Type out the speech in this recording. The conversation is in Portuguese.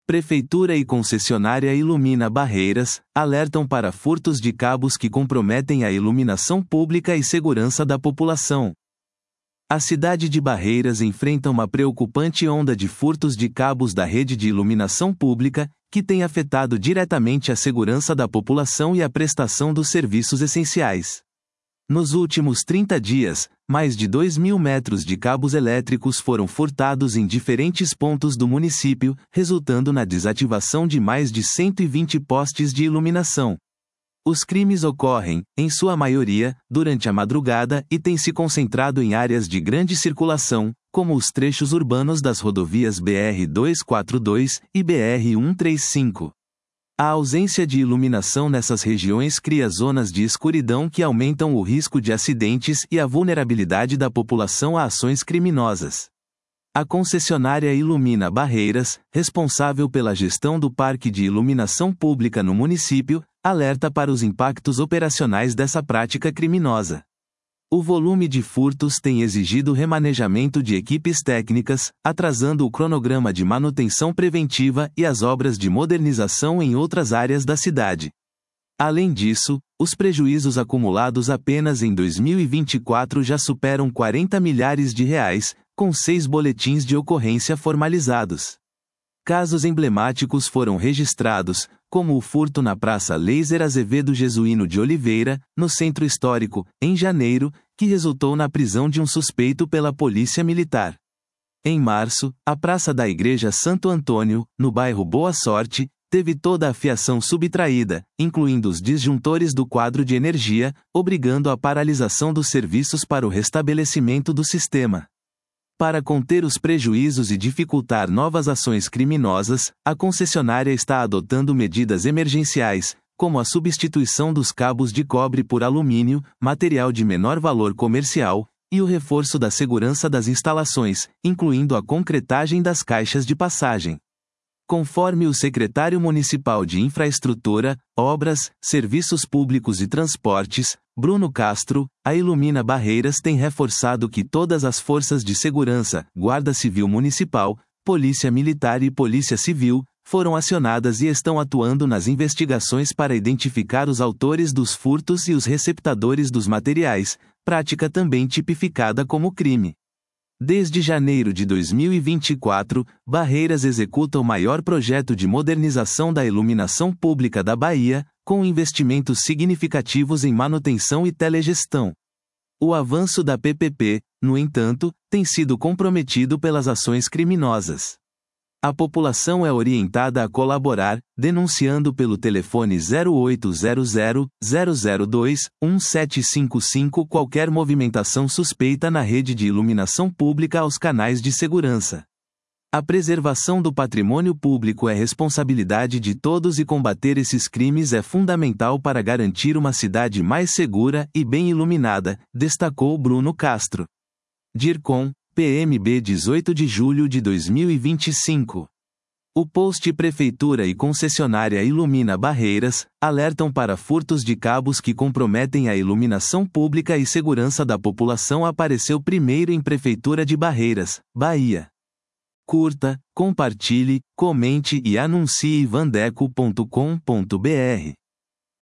Prefeitura e concessionária Ilumina Barreiras alertam para furtos de cabos que comprometem a iluminação pública e segurança da população. A cidade de Barreiras enfrenta uma preocupante onda de furtos de cabos da rede de iluminação pública, que tem afetado diretamente a segurança da população e a prestação dos serviços essenciais. Nos últimos 30 dias, mais de 2.000 metros de cabos elétricos foram furtados em diferentes pontos do município, resultando na desativação de mais de 120 postes de iluminação. Os crimes ocorrem, em sua maioria, durante a madrugada e têm se concentrado em áreas de grande circulação, como os trechos urbanos das rodovias BR-242 e BR-135. A ausência de iluminação nessas regiões cria zonas de escuridão que aumentam o risco de acidentes e a vulnerabilidade da população a ações criminosas. A concessionária Ilumina Barreiras, responsável pela gestão do parque de iluminação pública no município, alerta para os impactos operacionais dessa prática criminosa. O volume de furtos tem exigido remanejamento de equipes técnicas, atrasando o cronograma de manutenção preventiva e as obras de modernização em outras áreas da cidade. Além disso, os prejuízos acumulados apenas em 2024 já superam 40 milhares de reais, com 6 boletins de ocorrência formalizados. Casos emblemáticos foram registrados, como o furto na Praça Leiser Azevedo Jesuíno de Oliveira, no Centro Histórico, em janeiro, que resultou na prisão de um suspeito pela Polícia Militar. Em março, a Praça da Igreja Santo Antônio, no bairro Boa Sorte, teve toda a fiação subtraída, incluindo os disjuntores do quadro de energia, obrigando a paralisação dos serviços para o restabelecimento do sistema. Para conter os prejuízos e dificultar novas ações criminosas, a concessionária está adotando medidas emergenciais, como a substituição dos cabos de cobre por alumínio, material de menor valor comercial, e o reforço da segurança das instalações, incluindo a concretagem das caixas de passagem. Conforme o secretário municipal de Infraestrutura, Obras, Serviços Públicos e Transportes, Bruno Castro, a Ilumina Barreiras tem reforçado que todas as forças de segurança, Guarda Civil Municipal, Polícia Militar e Polícia Civil, foram acionadas e estão atuando nas investigações para identificar os autores dos furtos e os receptadores dos materiais, prática também tipificada como crime. Desde janeiro de 2024, Barreiras executa o maior projeto de modernização da iluminação pública da Bahia, com investimentos significativos em manutenção e telegestão. O avanço da PPP, no entanto, tem sido comprometido pelas ações criminosas. A população é orientada a colaborar, denunciando pelo telefone 0800-002-1755 qualquer movimentação suspeita na rede de iluminação pública aos canais de segurança. A preservação do patrimônio público é responsabilidade de todos e combater esses crimes é fundamental para garantir uma cidade mais segura e bem iluminada, destacou Bruno Castro. DIRCOM, PMB 18 de julho de 2025. O post Prefeitura e concessionária Ilumina Barreiras alertam para furtos de cabos que comprometem a iluminação pública e segurança da população apareceu primeiro em Prefeitura de Barreiras, Bahia. Curta, compartilhe, comente e anuncie vandeco.com.br.